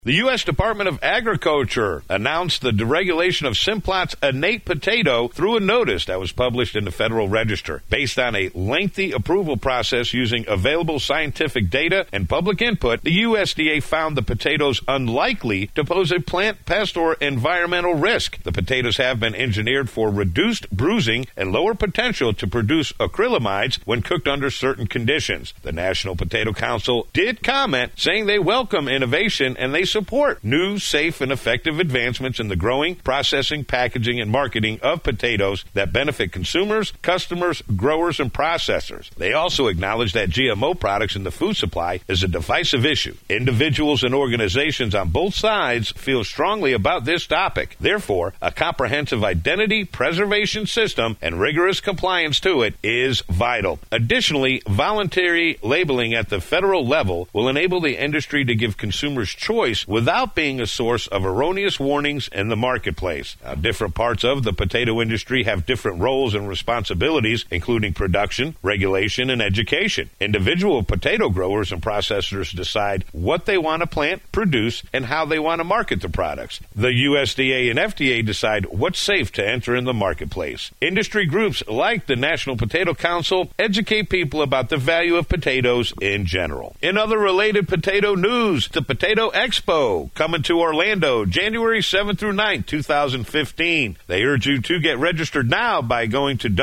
The U.S. Department of Agriculture announced the deregulation of Simplot's innate potato through a notice that was published in the Federal Register. Based on a lengthy approval process using available scientific data and public input, the USDA found the potatoes unlikely to pose a plant pest or environmental risk. The potatoes have been engineered for reduced bruising and lower potential to produce acrylamides when cooked under certain conditions. The National Potato Council did comment, saying they welcome innovation and they support new, safe, and effective advancements in the growing, processing, packaging, and marketing of potatoes that benefit consumers, customers, growers, and processors. They also acknowledge that GMO products in the food supply is a divisive issue. Individuals and organizations on both sides feel strongly about this topic. Therefore, a comprehensive identity preservation system and rigorous compliance to it is vital. Additionally, voluntary labeling at the federal level will enable the industry to give consumers choice without being a source of erroneous warnings in the marketplace. Now, different parts of the potato industry have different roles and responsibilities, including production, regulation, and education. Individual potato growers and processors decide what they want to plant, produce, and how they want to market the products. The USDA and FDA decide what's safe to enter in the marketplace. Industry groups like the National Potato Council educate people about the value of potatoes in general. In other related potato news, the Potato Expo coming to Orlando January 7th through 9th, 2015. They urge you to get registered now by going to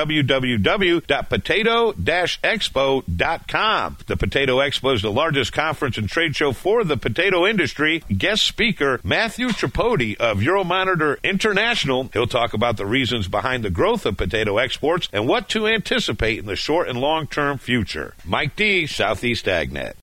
www.potato-expo.com. The Potato Expo is the largest conference and trade show for the potato industry. Guest speaker Matthew Tripodi of Euromonitor International. He'll talk about the reasons behind the growth of potato exports and what to anticipate in the short and long-term future. Mike D., Southeast AgNet.